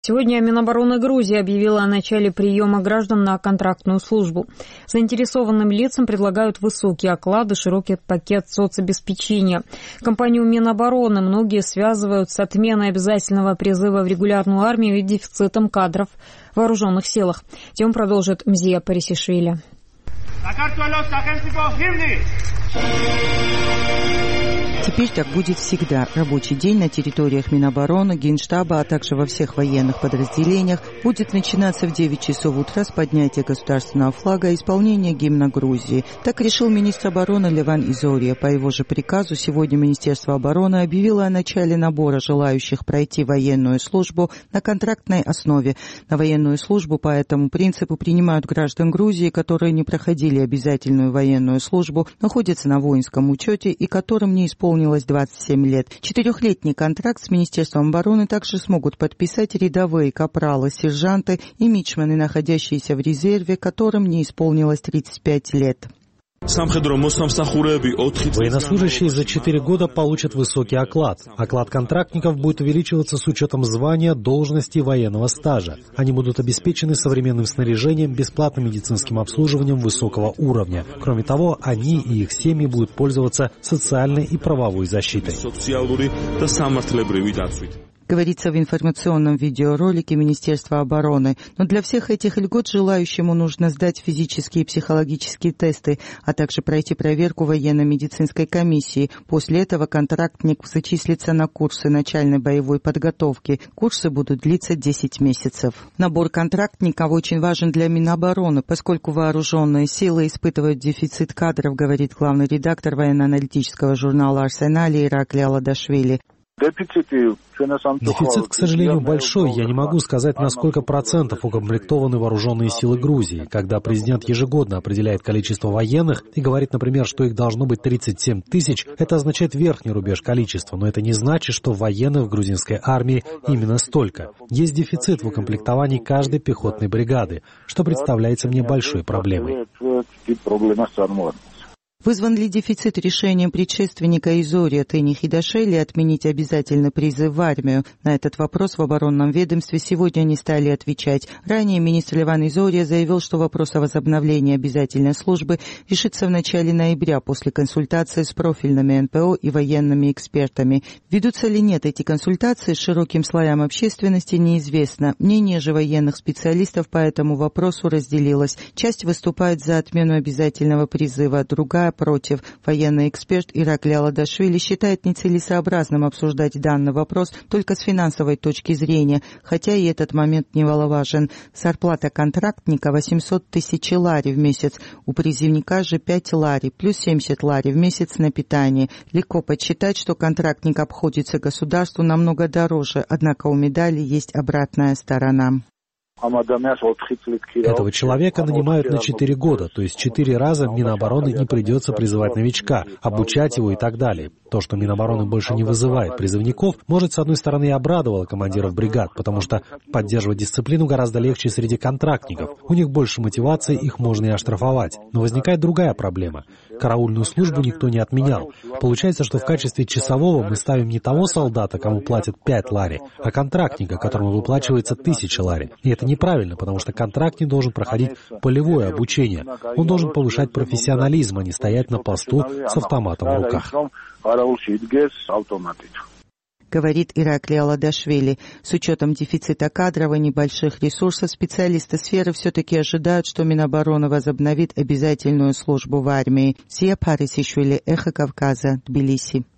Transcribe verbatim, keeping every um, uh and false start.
Сегодня Минобороны Грузии объявила о начале приема граждан на контрактную службу. Заинтересованным лицам предлагают высокие оклады, широкий пакет соцобеспечения. Компанию Минобороны многие связывают с отменой обязательного призыва в регулярную армию и дефицитом кадров в вооруженных силах. Тему продолжит Мзия Парисишвили. Теперь так будет всегда. Рабочий день на территориях Минобороны, Генштаба, а также во всех военных подразделениях будет начинаться в девять часов утра с поднятия государственного флага и исполнения гимна Грузии. Так решил министр обороны Леван Изория. По его же приказу сегодня Министерство обороны объявило о начале набора желающих пройти военную службу на контрактной основе. На военную службу по этому принципу принимают граждан Грузии, которые не проходили обязательную военную службу, находятся на воинском учете и которым не исполнилось двадцать семь лет. Четырехлетний контракт с Министерством обороны также смогут подписать рядовые капралы, сержанты и мичманы, находящиеся в резерве, которым не исполнилось тридцать пять лет. Военнослужащие за четыре года получат высокий оклад. Оклад контрактников будет увеличиваться с учетом звания, должности и военного стажа. Они будут обеспечены современным снаряжением, бесплатным медицинским обслуживанием высокого уровня. Кроме того, они и их семьи будут пользоваться социальной и правовой защитой. Говорится в информационном видеоролике Министерства обороны. Но для всех этих льгот желающему нужно сдать физические и психологические тесты, а также пройти проверку военно-медицинской комиссии. После этого контрактник зачислится на курсы начальной боевой подготовки. Курсы будут длиться десять месяцев. Набор контрактников очень важен для Минобороны, поскольку вооруженные силы испытывают дефицит кадров, говорит главный редактор военно-аналитического журнала «Арсенали» Иракли Аладашвили. Дефицит, к сожалению, большой. Я не могу сказать, на сколько процентов укомплектованы вооруженные силы Грузии. Когда президент ежегодно определяет количество военных и говорит, например, что их должно быть тридцать семь тысяч, это означает верхний рубеж количества, но это не значит, что военных в грузинской армии именно столько. Есть дефицит в укомплектовании каждой пехотной бригады, что представляется мне большой проблемой. Вызван ли дефицит решением предшественника Изория Тени Хидашвили отменить обязательный призыв в армию? На этот вопрос в оборонном ведомстве сегодня не стали отвечать. Ранее министр Леван Изория заявил, что вопрос о возобновлении обязательной службы решится в начале ноября после консультации с профильными эн пэ о и военными экспертами. Ведутся ли нет эти консультации с широким слоям общественности, неизвестно. Мнение же военных специалистов по этому вопросу разделилось. Часть выступает за отмену обязательного призыва, другая против. Военный эксперт Иракли Аладашвили считает нецелесообразным обсуждать данный вопрос только с финансовой точки зрения, хотя и этот момент немаловажен. Зарплата контрактника восемьсот тысяч лари в месяц, у призывника же пять лари, плюс семьдесят лари в месяц на питание. Легко подсчитать, что контрактник обходится государству намного дороже, однако у медали есть обратная сторона. Этого человека нанимают на четыре года, то есть четыре раза Минобороны не придется призывать новичка, обучать его и так далее. То, что Минобороны больше не вызывает призывников, может, с одной стороны, и обрадовало командиров бригад, потому что поддерживать дисциплину гораздо легче среди контрактников. У них больше мотивации, их можно и оштрафовать. Но возникает другая проблема. Караульную службу никто не отменял. Получается, что в качестве часового мы ставим не того солдата, кому платят пять лари, а контрактника, которому выплачивается тысяча лари. И это неправильно, потому что контрактник должен проходить полевое обучение. Он должен повышать профессионализм, а не стоять на посту с автоматом в руках. Говорит Иракли Аладашвили. С учетом дефицита кадров и небольших ресурсов, специалисты сферы все-таки ожидают, что Минобороны возобновит обязательную службу в армии. Мзия Парисишвили, Эхо Кавказа, Тбилиси.